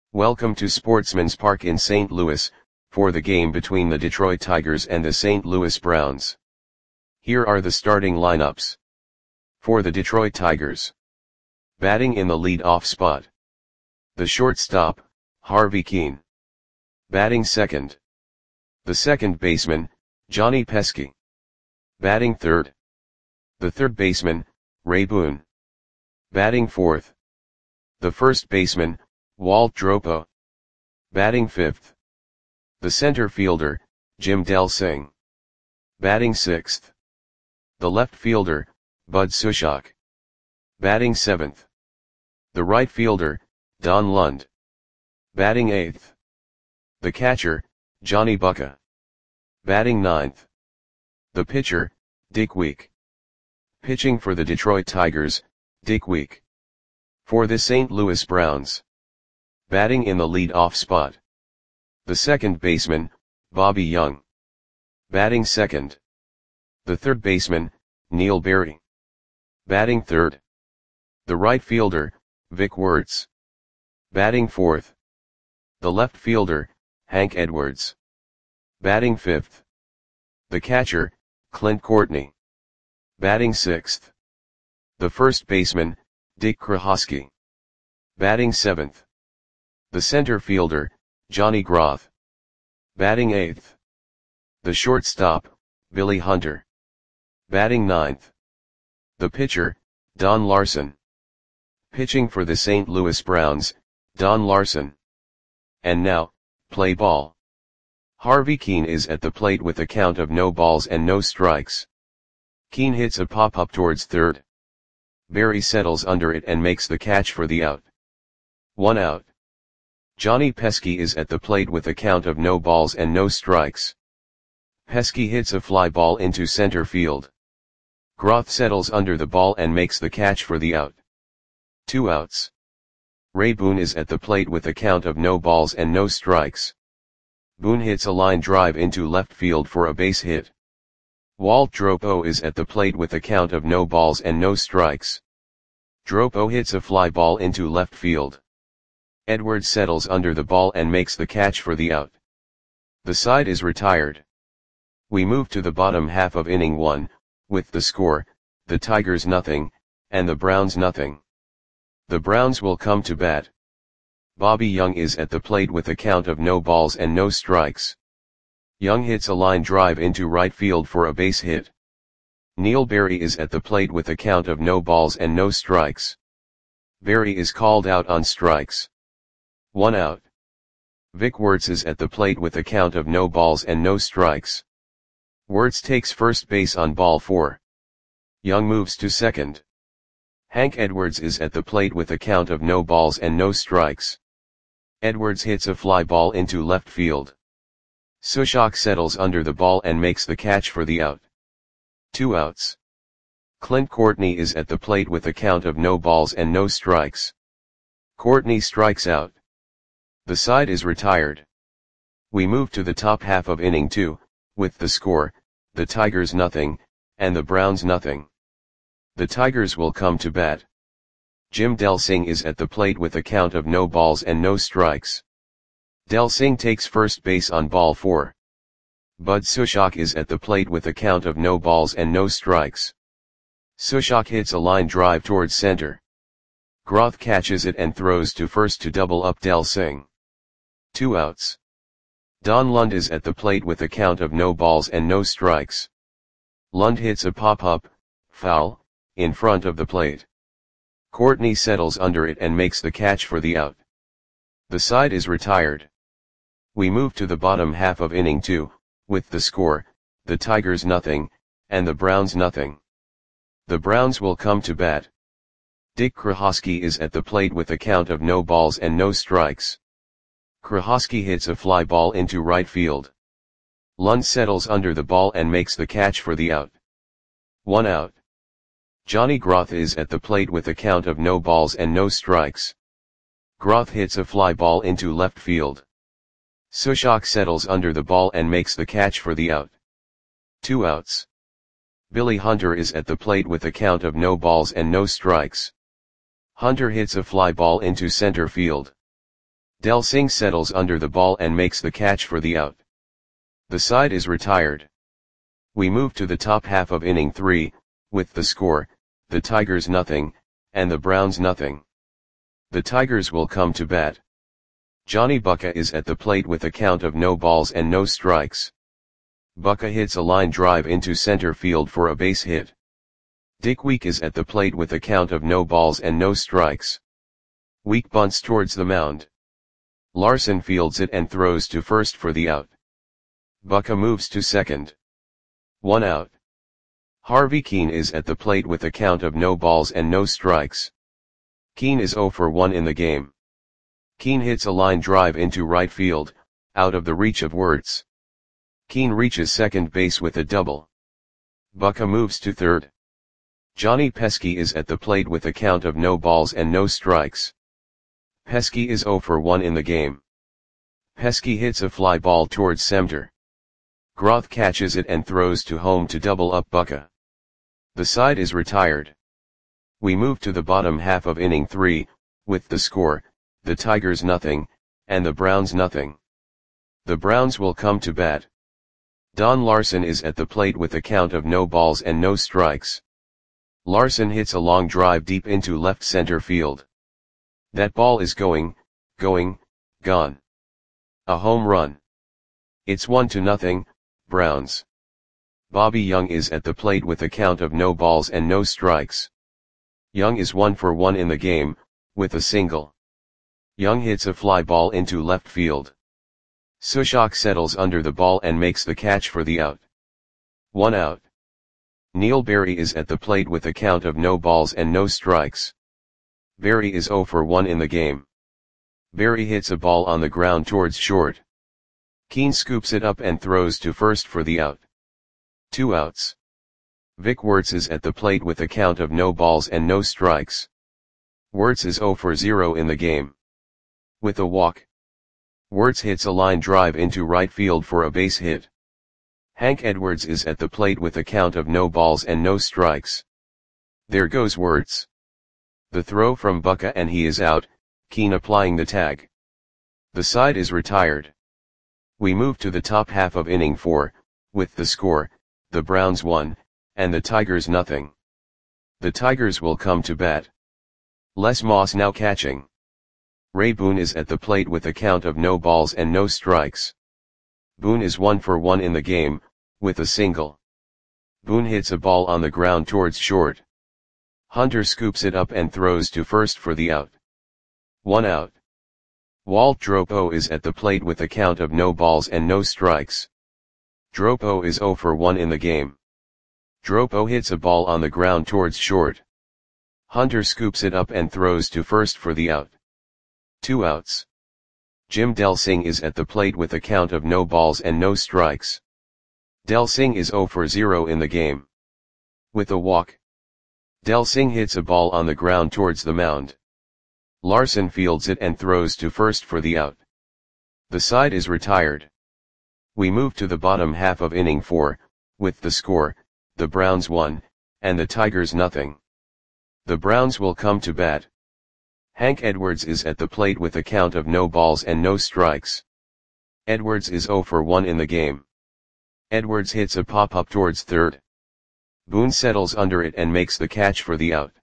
Welcome to Sportsman's Park in St. Louis, for the game between the Detroit Tigers and the St. Louis Browns. Here are the starting lineups. For the Detroit Tigers. Batting in the lead-off spot. The shortstop, Harvey Kuenn. Batting second. The second baseman, Johnny Pesky. Batting third. The third baseman, Ray Boone. Batting fourth. The first baseman, Walt Dropo. Batting fifth. The center fielder, Jim Delsing. Batting sixth. The left fielder, Bud Sushok. Batting seventh. The right fielder, Don Lund. Batting eighth. The catcher, Johnny Bucca. Batting ninth. The pitcher, Dick Week. Pitching for the Detroit Tigers, Dick Week. For the St. Louis Browns. Batting in the lead-off spot. The second baseman, Bobby Young. Batting second. The third baseman, Neil Berry. Batting third. The right fielder, Vic Wertz. Batting fourth. The left fielder, Hank Edwards. Batting fifth. The catcher, Clint Courtney. Batting sixth. The first baseman, Dick Krohosky. Batting seventh. The center fielder, Johnny Groth. Batting eighth. The shortstop, Billy Hunter. Batting ninth. The pitcher, Don Larson. Pitching for the St. Louis Browns, Don Larson. And now, play ball. Harvey Kuenn is at the plate with a count of no balls and no strikes. Kuenn hits a pop-up towards third. Berry settles under it and makes the catch for the out. 1 out. Johnny Pesky is at the plate with a count of no balls and no strikes. Pesky hits a fly ball into center field. Groth settles under the ball and makes the catch for the out. 2 outs. Ray Boone is at the plate with a count of no balls and no strikes. Boone hits a line drive into left field for a base hit. Walt Dropo is at the plate with a count of no balls and no strikes. Dropo hits a fly ball into left field. Edwards settles under the ball and makes the catch for the out. The side is retired. We move to the bottom half of inning 1, with the score, the Tigers nothing, and the Browns nothing. The Browns will come to bat. Bobby Young is at the plate with a count of no balls and no strikes. Young hits a line drive into right field for a base hit. Neil Berry is at the plate with a count of no balls and no strikes. Berry is called out on strikes. 1 out. Vic Wertz is at the plate with a count of no balls and no strikes. Wertz takes first base on ball 4. Young moves to second. Hank Edwards is at the plate with a count of no balls and no strikes. Edwards hits a fly ball into left field. Sushok settles under the ball and makes the catch for the out. 2 outs. Clint Courtney is at the plate with a count of no balls and no strikes. Courtney strikes out. The side is retired. We move to the top half of inning 2, with the score, the Tigers nothing, and the Browns nothing. The Tigers will come to bat. Jim Delsing is at the plate with a count of no balls and no strikes. Delsing takes first base on ball 4. Bud Sushok is at the plate with a count of no balls and no strikes. Sushok hits a line drive towards center. Groth catches it and throws to first to double up Delsing. 2 outs. Don Lund is at the plate with a count of no balls and no strikes. Lund hits a pop-up, foul, in front of the plate. Courtney settles under it and makes the catch for the out. The side is retired. We move to the bottom half of inning 2, with the score, the Tigers nothing, and the Browns nothing. The Browns will come to bat. Dick Krohosky is at the plate with a count of no balls and no strikes. Krohosky hits a fly ball into right field. Lund settles under the ball and makes the catch for the out. 1 out. Johnny Groth is at the plate with a count of no balls and no strikes. Groth hits a fly ball into left field. Sushok settles under the ball and makes the catch for the out. 2 outs. Billy Hunter is at the plate with a count of no balls and no strikes. Hunter hits a fly ball into center field. Del Singh settles under the ball and makes the catch for the out. The side is retired. We move to the top half of inning 3, with the score, the Tigers nothing, and the Browns nothing. The Tigers will come to bat. Johnny Bucca is at the plate with a count of no balls and no strikes. Bucca hits a line drive into center field for a base hit. Dick Week is at the plate with a count of no balls and no strikes. Week bunts towards the mound. Larson fields it and throws to first for the out. Bucca moves to second. 1 out. Harvey Keene is at the plate with a count of no balls and no strikes. Keene is 0 for 1 in the game. Keene hits a line drive into right field, out of the reach of Wirtz. Keene reaches second base with a double. Bucca moves to third. Johnny Pesky is at the plate with a count of no balls and no strikes. Pesky is 0 for 1 in the game. Pesky hits a fly ball towards center. Groth catches it and throws to home to double up Bucca. The side is retired. We move to the bottom half of inning 3, with the score, the Tigers nothing, and the Browns nothing. The Browns will come to bat. Don Larson is at the plate with a count of no balls and no strikes. Larson hits a long drive deep into left center field. That ball is gone. A home run. It's 1-0, Browns. Bobby Young is at the plate with a count of no balls and no strikes. Young is 1 for 1 in the game, with a single. Young hits a fly ball into left field. Sushok settles under the ball and makes the catch for the out. 1 out. Neil Berry is at the plate with a count of no balls and no strikes. Berry is 0 for 1 in the game. Berry hits a ball on the ground towards short. Keene scoops it up and throws to first for the out. 2 outs. Vic Wirtz is at the plate with a count of no balls and no strikes. Wirtz is 0 for 0 in the game. With a walk. Wirtz hits a line drive into right field for a base hit. Hank Edwards is at the plate with a count of no balls and no strikes. There goes Wirtz. The throw from Bucca and he is out, Keene applying the tag. The side is retired. We move to the top half of inning 4, with the score, the Browns 1, and the Tigers nothing. The Tigers will come to bat. Les Moss now catching. Ray Boone is at the plate with a count of no balls and no strikes. Boone is 1 for 1 in the game, with a single. Boone hits a ball on the ground towards short. Hunter scoops it up and throws to first for the out. 1 out. Walt Dropo is at the plate with a count of no balls and no strikes. Dropo is 0 for 1 in the game. Dropo hits a ball on the ground towards short. Hunter scoops it up and throws to first for the out. 2 outs. Jim Del Singh is at the plate with a count of no balls and no strikes. Del Singh is 0 for 0 in the game. With a walk. Del Singh hits a ball on the ground towards the mound. Larson fields it and throws to first for the out. The side is retired. We move to the bottom half of inning 4, with the score, the Browns 1, and the Tigers nothing. The Browns will come to bat. Hank Edwards is at the plate with a count of no balls and no strikes. Edwards is 0 for 1 in the game. Edwards hits a pop-up towards third. Boone settles under it and makes the catch for the out.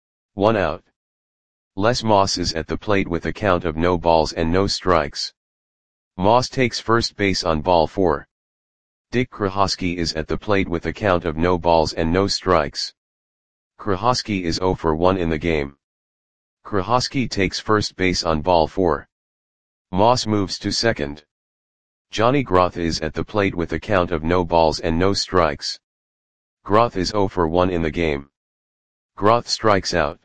1 out. Les Moss is at the plate with a count of no balls and no strikes. Moss takes first base on ball 4. Dick Krahosky is at the plate with a count of no balls and no strikes. Krahosky is 0 for 1 in the game. Krahosky takes first base on ball 4. Moss moves to second. Johnny Groth is at the plate with a count of no balls and no strikes. Groth is 0 for 1 in the game. Groth strikes out.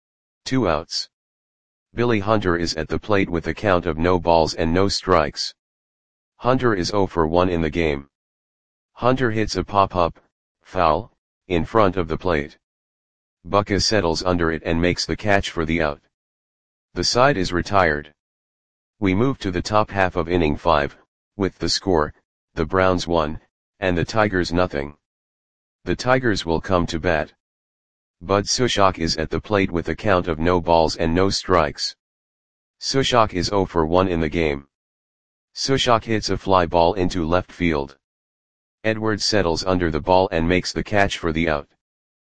2 outs. Billy Hunter is at the plate with a count of no balls and no strikes. Hunter is 0 for 1 in the game. Hunter hits a pop-up, foul, in front of the plate. Bucca settles under it and makes the catch for the out. The side is retired. We move to the top half of inning 5, with the score, the Browns 1, and the Tigers nothing. The Tigers will come to bat. Bud Sushok is at the plate with a count of no balls and no strikes. Sushok is 0 for 1 in the game. Sushok hits a fly ball into left field. Edwards settles under the ball and makes the catch for the out.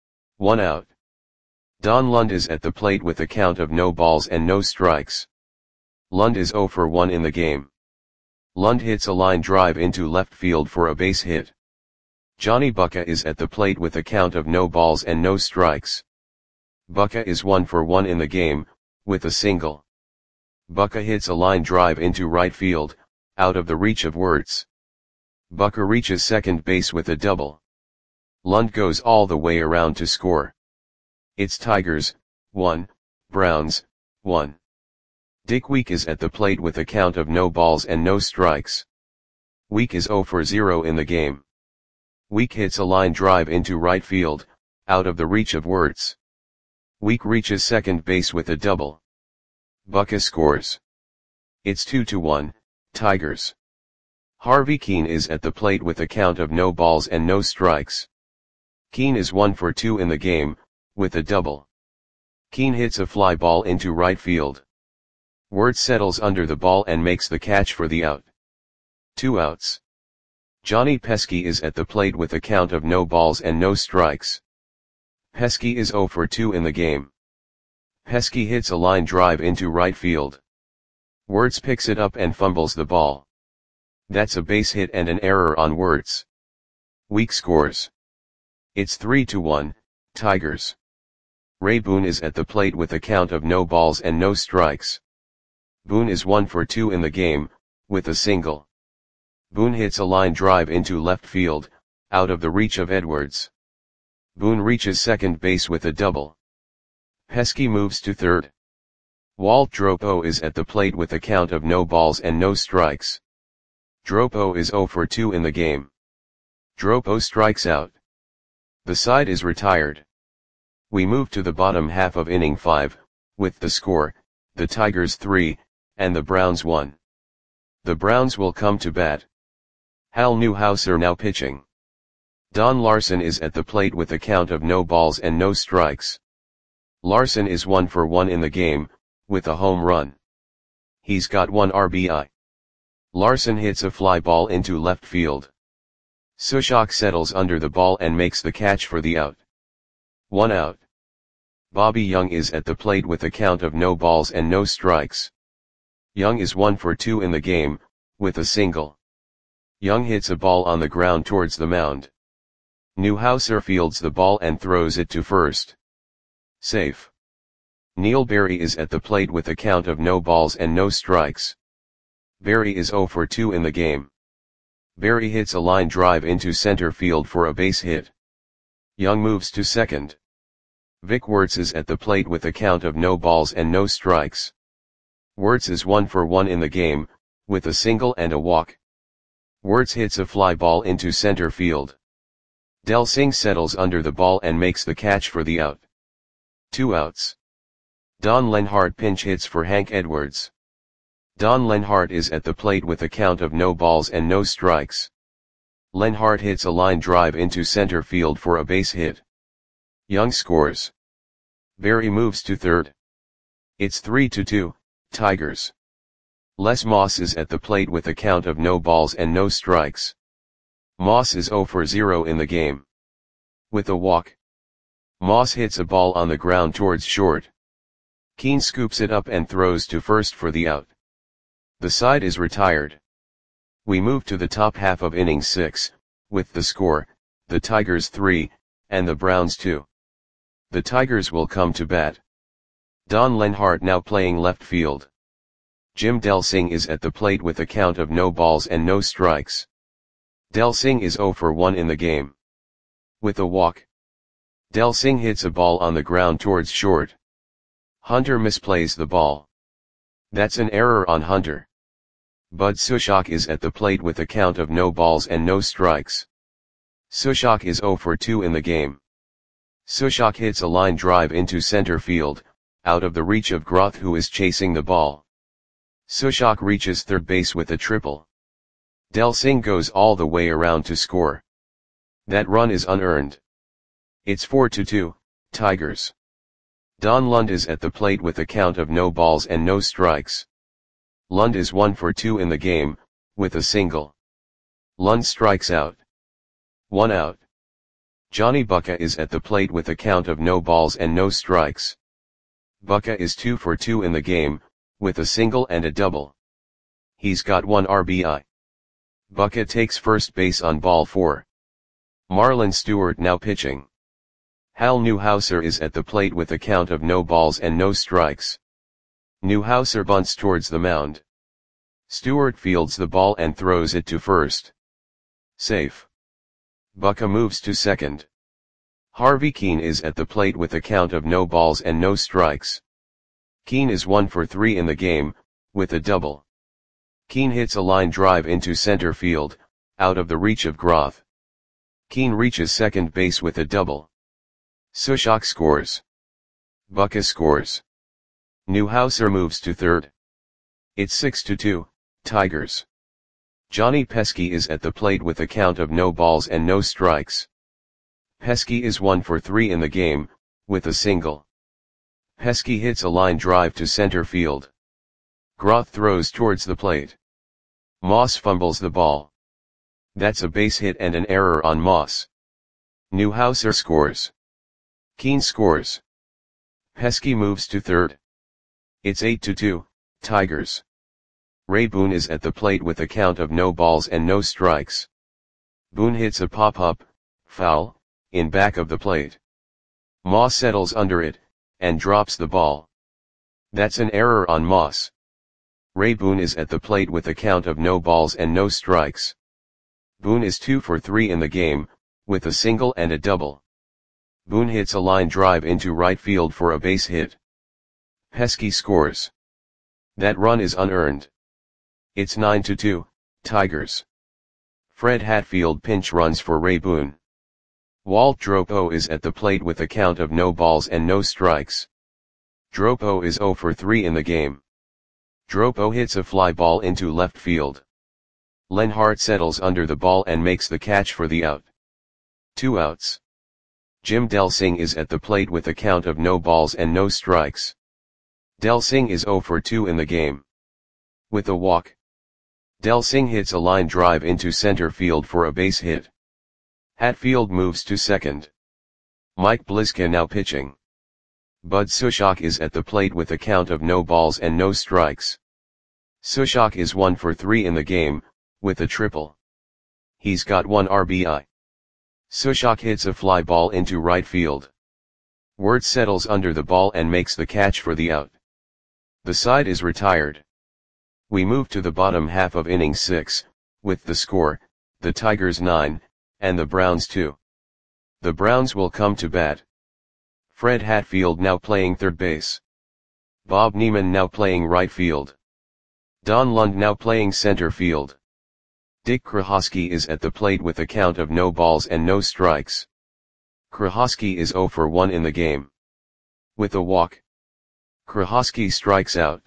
1 out. Don Lund is at the plate with a count of no balls and no strikes. Lund is 0 for 1 in the game. Lund hits a line drive into left field for a base hit. Johnny Bucca is at the plate with a count of no balls and no strikes. Bucca is 1 for 1 in the game, with a single. Bucca hits a line drive into right field, out of the reach of Wirtz. Bucca reaches second base with a double. Lund goes all the way around to score. It's Tigers, 1, Browns, 1. Dick Week is at the plate with a count of no balls and no strikes. Week is 0 for 0 in the game. Week hits a line drive into right field, out of the reach of Wirtz. Week reaches second base with a double. Bucca scores. It's 2-1, Tigers. Harvey Keene is at the plate with a count of no balls and no strikes. Keene is 1 for 2 in the game, with a double. Keene hits a fly ball into right field. Wirtz settles under the ball and makes the catch for the out. 2 outs. Johnny Pesky is at the plate with a count of no balls and no strikes. Pesky is 0 for 2 in the game. Pesky hits a line drive into right field. Wirtz picks it up and fumbles the ball. That's a base hit and an error on Wirtz. Week scores. It's 3-1, Tigers. Ray Boone is at the plate with a count of no balls and no strikes. Boone is 1 for 2 in the game, with a single. Boone hits a line drive into left field, out of the reach of Edwards. Boone reaches second base with a double. Pesky moves to third. Walt Dropo is at the plate with a count of no balls and no strikes. Dropo is 0 for 2 in the game. Dropo strikes out. The side is retired. We move to the bottom half of inning 5, with the score, the Tigers 3, and the Browns 1. The Browns will come to bat. Hal Newhouser now pitching. Don Larson is at the plate with a count of no balls and no strikes. Larson is 1 for 1 in the game, with a home run. He's got 1 RBI. Larson hits a fly ball into left field. Sushok settles under the ball and makes the catch for the out. 1 out. Bobby Young is at the plate with a count of no balls and no strikes. Young is 1 for 2 in the game, with a single. Young hits a ball on the ground towards the mound. Newhouser fields the ball and throws it to first. Safe. Neil Berry is at the plate with a count of no balls and no strikes. Berry is 0 for 2 in the game. Berry hits a line drive into center field for a base hit. Young moves to second. Vic Wirtz is at the plate with a count of no balls and no strikes. Wirtz is 1 for 1 in the game, with a single and a walk. Wirtz hits a fly ball into center field. Del Singh settles under the ball and makes the catch for the out. 2 outs. Don Lenhart pinch hits for Hank Edwards. Don Lenhart is at the plate with a count of no balls and no strikes. Lenhart hits a line drive into center field for a base hit. Young scores. Berry moves to third. It's 3-2, Tigers. Les Moss is at the plate with a count of no balls and no strikes. Moss is 0 for 0 in the game. With a walk. Moss hits a ball on the ground towards short. Keene scoops it up and throws to first for the out. The side is retired. We move to the top half of inning 6, with the score, the Tigers 3, and the Browns 2. The Tigers will come to bat. Don Lenhart now playing left field. Jim Del Singh is at the plate with a count of no balls and no strikes. Del Singh is 0 for 1 in the game. With a walk. Del Singh hits a ball on the ground towards short. Hunter misplays the ball. That's an error on Hunter. Bud Sushok is at the plate with a count of no balls and no strikes. Sushok is 0 for 2 in the game. Sushok hits a line drive into center field, out of the reach of Groth, who is chasing the ball. Sushok reaches third base with a triple. Del Singh goes all the way around to score. That run is unearned. It's 4-2, Tigers. Don Lund is at the plate with a count of no balls and no strikes. Lund is 1 for 2 in the game, with a single. Lund strikes out. 1 out. Johnny Bucca is at the plate with a count of no balls and no strikes. Bucca is 2 for 2 in the game, with a single and a double. He's got 1 RBI. Bucca takes first base on ball 4. Marlon Stewart now pitching. Hal Newhouser is at the plate with a count of no balls and no strikes. Newhouser bunts towards the mound. Stewart fields the ball and throws it to first. Safe. Bucca moves to second. Harvey Keene is at the plate with a count of no balls and no strikes. Keene is 1 for 3 in the game, with a double. Keene hits a line drive into center field, out of the reach of Groth. Keene reaches second base with a double. Sushok scores. Bucca scores. Newhouser moves to third. It's 6-2, Tigers. Johnny Pesky is at the plate with a count of no balls and no strikes. Pesky is 1 for 3 in the game, with a single. Pesky hits a line drive to center field. Groth throws towards the plate. Moss fumbles the ball. That's a base hit and an error on Moss. Newhouser scores. Keene scores. Pesky moves to third. It's 8-2, Tigers. Ray Boone is at the plate with a count of no balls and no strikes. Boone hits a pop-up, foul, in back of the plate. Moss settles under it, and drops the ball. That's an error on Moss. Ray Boone is at the plate with a count of no balls and no strikes. Boone is 2 for 3 in the game, with a single and a double. Boone hits a line drive into right field for a base hit. Pesky scores. That run is unearned. It's 9-2, Tigers. Fred Hatfield pinch runs for Ray Boone. Walt Dropo is at the plate with a count of no balls and no strikes. Dropo is 0 for 3 in the game. Dropo hits a fly ball into left field. Lenhart settles under the ball and makes the catch for the out. 2 outs. Jim Delsing is at the plate with a count of no balls and no strikes. Delsing is 0 for 2 in the game. With a walk. Delsing hits a line drive into center field for a base hit. Hatfield moves to second. Mike Bliska now pitching. Bud Sushok is at the plate with a count of no balls and no strikes. Sushok is 1 for 3 in the game, with a triple. He's got 1 RBI. Sushok hits a fly ball into right field. Wirtz settles under the ball and makes the catch for the out. The side is retired. We move to the bottom half of inning 6, with the score, the Tigers 9, and the Browns 2. The Browns will come to bat. Fred Hatfield now playing third base. Bob Neiman now playing right field. Don Lund now playing center field. Dick Krahosky is at the plate with a count of no balls and no strikes. Krahosky is 0 for 1 in the game. With a walk. Krahosky strikes out.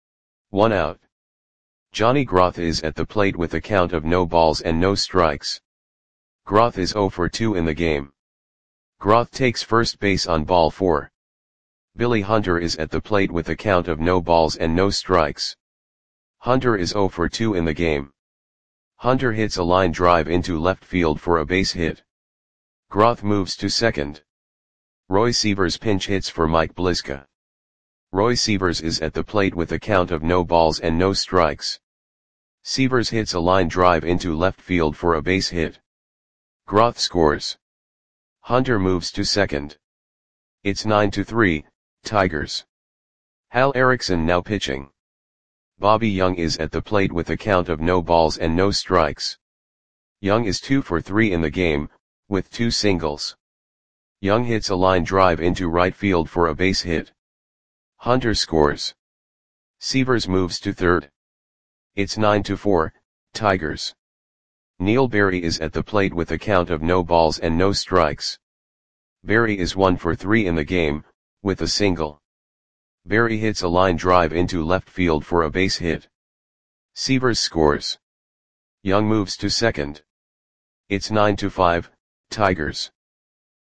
1 out. Johnny Groth is at the plate with a count of no balls and no strikes. Groth is 0 for 2 in the game. Groth takes first base on ball 4. Billy Hunter is at the plate with a count of no balls and no strikes. Hunter is 0 for 2 in the game. Hunter hits a line drive into left field for a base hit. Groth moves to second. Roy Sievers pinch hits for Mike Bliska. Roy Sievers is at the plate with a count of no balls and no strikes. Sievers hits a line drive into left field for a base hit. Groth scores. Hunter moves to second. It's 9-3, Tigers. Hal Erickson now pitching. Bobby Young is at the plate with a count of no balls and no strikes. Young is 2 for 3 in the game, with 2 singles. Young hits a line drive into right field for a base hit. Hunter scores. Sievers moves to third. It's 9-4, Tigers. Neil Berry is at the plate with a count of no balls and no strikes. Berry is 1 for 3 in the game, with a single. Berry hits a line drive into left field for a base hit. Sievers scores. Young moves to second. It's 9-5, Tigers.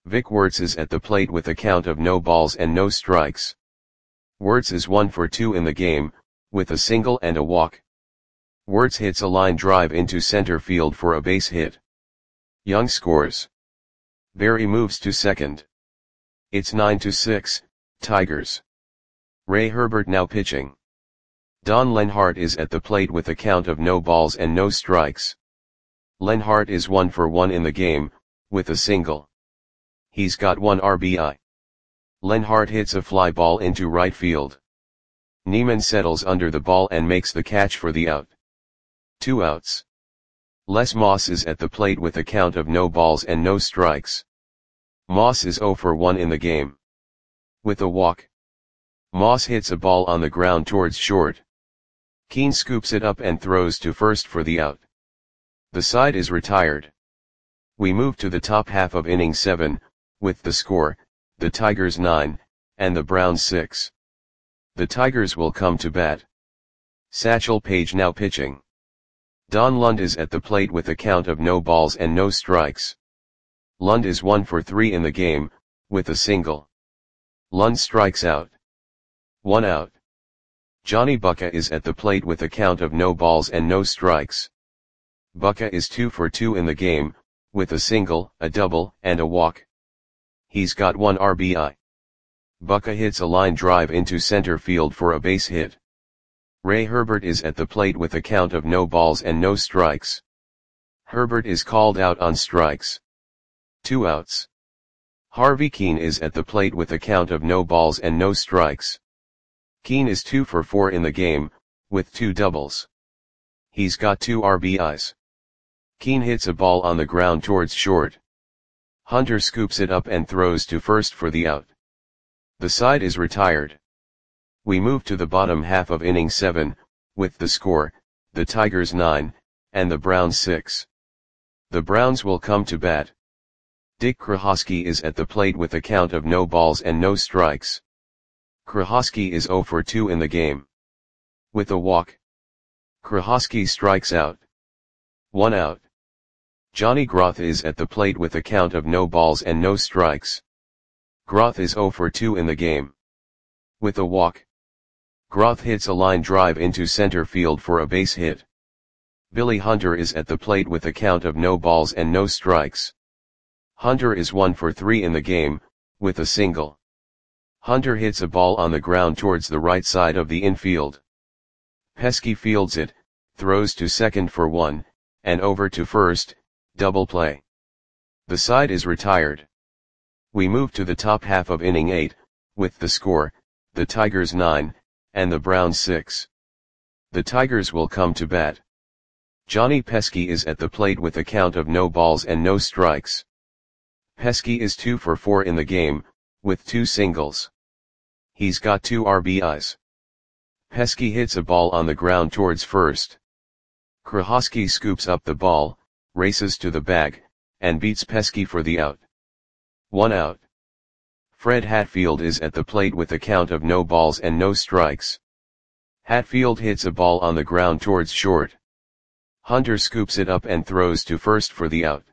Vic Wertz is at the plate with a count of no balls and no strikes. Wertz is 1 for 2 in the game, with a single and a walk. Wertz hits a line drive into center field for a base hit. Young scores. Berry moves to second. It's 9-6, Tigers. Ray Herbert now pitching. Don Lenhart is at the plate with a count of no balls and no strikes. Lenhart is 1 for 1 in the game, with a single. He's got 1 RBI. Lenhart hits a fly ball into right field. Neiman settles under the ball and makes the catch for the out. 2 outs. Les Moss is at the plate with a count of no balls and no strikes. Moss is 0 for 1 in the game. With a walk. Moss hits a ball on the ground towards short. Keane scoops it up and throws to first for the out. The side is retired. We move to the top half of inning 7, with the score, the Tigers 9, and the Browns 6. The Tigers will come to bat. Satchel Paige now pitching. Don Lund is at the plate with a count of no balls and no strikes. Lund is 1 for 3 in the game, with a single. Lund strikes out. 1 out. Johnny Bucca is at the plate with a count of no balls and no strikes. Bucca is 2 for 2 in the game, with a single, a double, and a walk. He's got 1 RBI. Bucca hits a line drive into center field for a base hit. Ray Herbert is at the plate with a count of no balls and no strikes. Herbert is called out on strikes. 2 outs. Harvey Keane is at the plate with a count of no balls and no strikes. Keane is 2 for 4 in the game, with 2 doubles. He's got 2 RBIs. Keane hits a ball on the ground towards short. Hunter scoops it up and throws to first for the out. The side is retired. We move to the bottom half of inning 7, with the score, the Tigers 9, and the Browns 6. The Browns will come to bat. Dick Krahosky is at the plate with a count of no balls and no strikes. Krahosky is 0 for 2 in the game. With a walk. Krahosky strikes out. 1 out. Johnny Groth is at the plate with a count of no balls and no strikes. Groth is 0 for 2 in the game. With a walk. Groth hits a line drive into center field for a base hit. Billy Hunter is at the plate with a count of no balls and no strikes. Hunter is 1 for 3 in the game, with a single. Hunter hits a ball on the ground towards the right side of the infield. Pesky fields it, throws to second for 1, and over to first, double play. The side is retired. We move to the top half of inning 8, with the score, the Tigers 9, and the Browns 6. The Tigers will come to bat. Johnny Pesky is at the plate with a count of no balls and no strikes. Pesky is 2 for 4 in the game, with 2 singles. He's got 2 RBIs. Pesky hits a ball on the ground towards first. Krahosky scoops up the ball, races to the bag, and beats Pesky for the out. 1 out. Fred Hatfield is at the plate with a count of no balls and no strikes. Hatfield hits a ball on the ground towards short. Hunter scoops it up and throws to first for the out.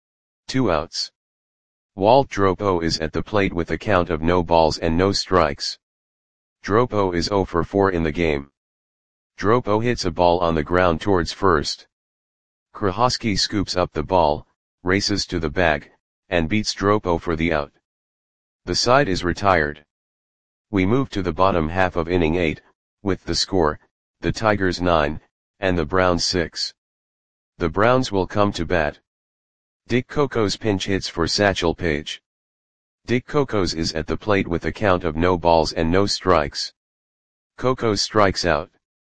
2 outs. Walt Dropo is at the plate with a count of no balls and no strikes. Dropo is 0 for 4 in the game. Dropo hits a ball on the ground towards first. Krahosky scoops up the ball, races to the bag, and beats Dropo for the out. The side is retired. We move to the bottom half of inning 8, with the score, the Tigers 9, and the Browns 6. The Browns will come to bat. Dick Cocos pinch hits for Satchel Paige. Dick Cocos is at the plate with a count of no balls and no strikes. Cocos strikes out.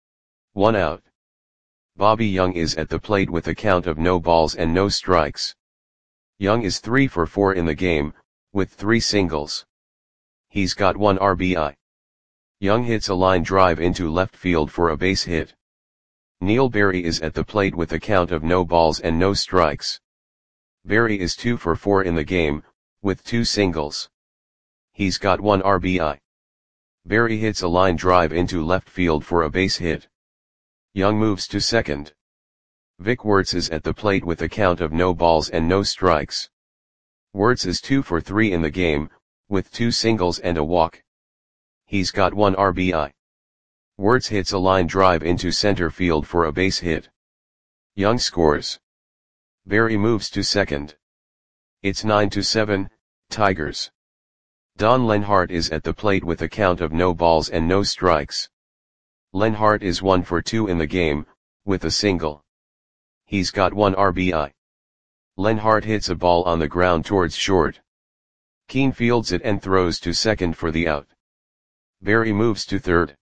1 out. Bobby Young is at the plate with a count of no balls and no strikes. Young is 3 for 4 in the game, with 3 singles. He's got 1 RBI. Young hits a line drive into left field for a base hit. Neil Berry is at the plate with a count of no balls and no strikes. Berry is 2 for 4 in the game, with 2 singles. He's got 1 RBI. Berry hits a line drive into left field for a base hit. Young moves to second. Vic Wertz is at the plate with a count of no balls and no strikes. Wirtz is 2 for 3 in the game, with 2 singles and a walk. He's got 1 RBI. Wirtz hits a line drive into center field for a base hit. Young scores. Barry moves to second. It's 9-7, Tigers. Don Lenhart is at the plate with a count of no balls and no strikes. Lenhart is 1 for 2 in the game, with a single. He's got 1 RBI. Lenhart hits a ball on the ground towards short. Keane fields it and throws to second for the out. Barry moves to third.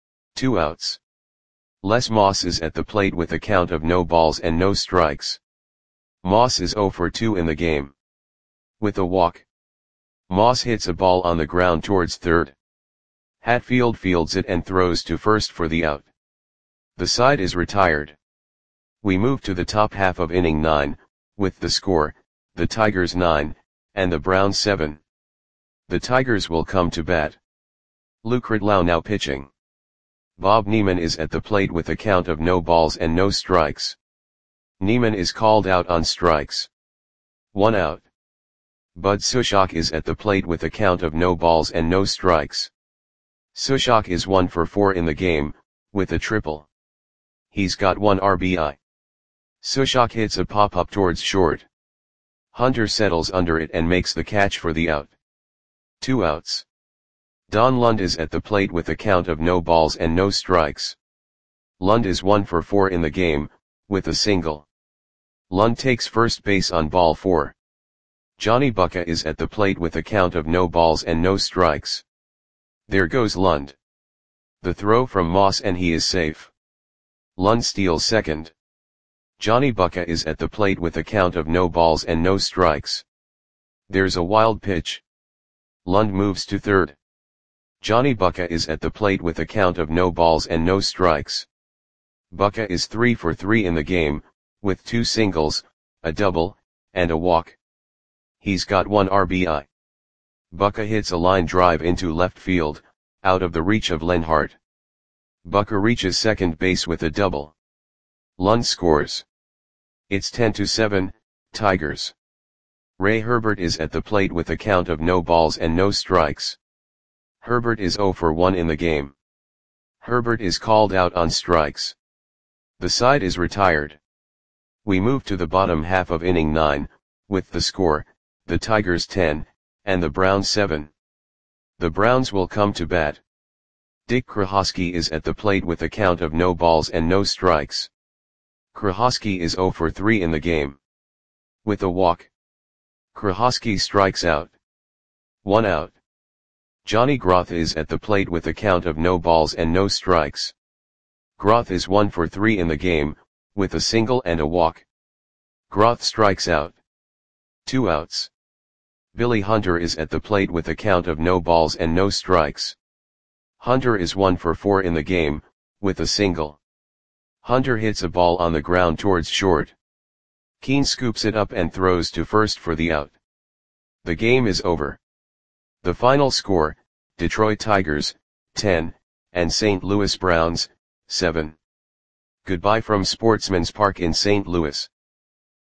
2 outs. Les Moss is at the plate with a count of no balls and no strikes. Moss is 0 for 2 in the game. With a walk. Moss hits a ball on the ground towards third. Hatfield fields it and throws to first for the out. The side is retired. We move to the top half of inning 9, with the score, the Tigers 9, and the Browns 7. The Tigers will come to bat. Luke Ridlow now pitching. Bob Neiman is at the plate with a count of no balls and no strikes. Neiman is called out on strikes. 1 out. Bud Sushok is at the plate with a count of no balls and no strikes. Sushok is 1 for 4 in the game, with a triple. He's got 1 RBI. Sushok hits a pop-up towards short. Hunter settles under it and makes the catch for the out. 2 outs. Don Lund is at the plate with a count of no balls and no strikes. Lund is 1 for 4 in the game, with a single. Lund takes first base on ball 4. Johnny Bucca is at the plate with a count of no balls and no strikes. There goes Lund. The throw from Moss and he is safe. Lund steals second. Johnny Bucca is at the plate with a count of no balls and no strikes. There's a wild pitch. Lund moves to third. Johnny Bucca is at the plate with a count of no balls and no strikes. Bucca is 3 for 3 in the game, with 2 singles, a double, and a walk. He's got 1 RBI. Bucca hits a line drive into left field, out of the reach of Lenhart. Bucca reaches second base with a double. Lund scores. It's 10-7, Tigers. Ray Herbert is at the plate with a count of no balls and no strikes. Herbert is 0 for 1 in the game. Herbert is called out on strikes. The side is retired. We move to the bottom half of inning 9, with the score, the Tigers 10, and the Browns 7. The Browns will come to bat. Dick Krahosky is at the plate with a count of no balls and no strikes. Krahosky is 0 for 3 in the game. With a walk. Krahosky strikes out. 1 out. Johnny Groth is at the plate with a count of no balls and no strikes. Groth is 1 for 3 in the game, with a single and a walk. Groth strikes out. 2 outs. Billy Hunter is at the plate with a count of no balls and no strikes. Hunter is 1 for 4 in the game, with a single. Hunter hits a ball on the ground towards short. Keane scoops it up and throws to first for the out. The game is over. The final score, Detroit Tigers, 10, and St. Louis Browns, 7. Goodbye from Sportsman's Park in St. Louis.